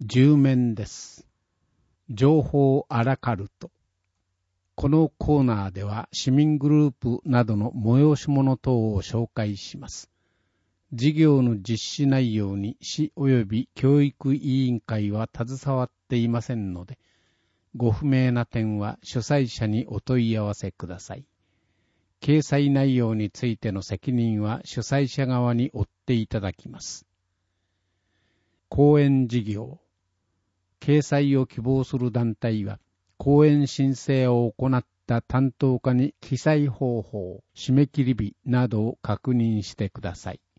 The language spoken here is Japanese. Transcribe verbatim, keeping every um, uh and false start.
じゅう面です。情報アラカルト。このコーナーでは市民グループなどの催し物等を紹介します。事業の実施内容に市及び教育委員会は携わっていませんので、ご不明な点は主催者にお問い合わせください。掲載内容についての責任は主催者側に負っていただきます。講演事業。掲載を希望する団体は、講演申請を行った担当課に記載方法、締め切り日などを確認してください。